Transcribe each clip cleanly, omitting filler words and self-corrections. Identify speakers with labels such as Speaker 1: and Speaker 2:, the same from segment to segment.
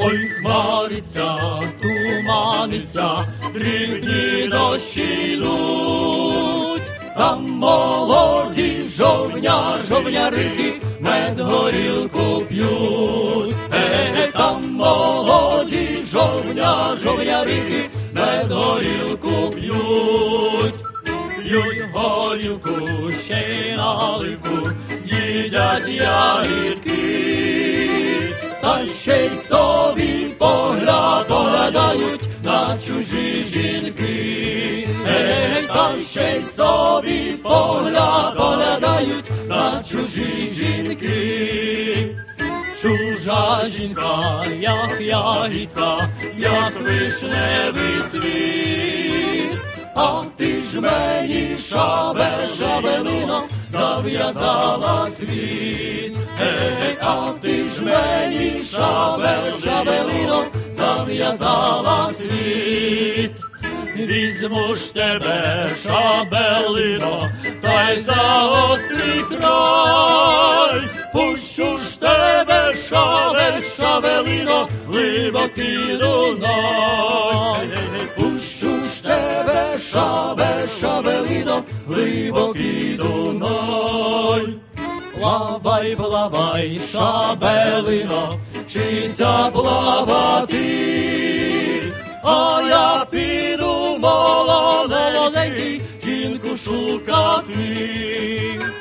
Speaker 1: Ой, хмариться, туманиться, дрібні дощі йдуть. Там молоді жовнярики мед горілку п'ють. Там молоді жовнярики мед горілку п'ють. П'ють горілку, ще й наливку, їдять ягідки, та ще й собі поглядають на чужі жінки. Та ще й собі поглядають на чужі жінки. Чужа жінка, як ягідка, як вишневий цвіт. А ти ж мені, шабелино, зав'язала світ. А ти ж мені, шабелино, зав'язала світ. Візьму ж тебе, шабелино, та й за ослий край. Пущу ж тебе, шабелино, глибокий Дунай. Пущу ж тебе, шабелино, глибокий Дунай. Плавай, плавай, шабелино, вчися плавати, а я піду молоденький жінку шукати.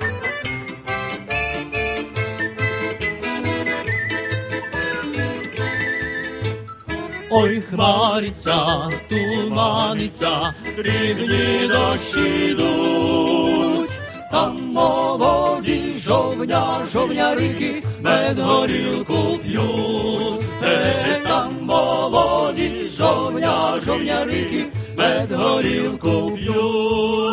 Speaker 1: Ой, хмариться, туманиться, дрібні дощі йдуть. Там молоді жовнярики мед горілку п'ють. Там молоді жовнярики мед горілку п'ють.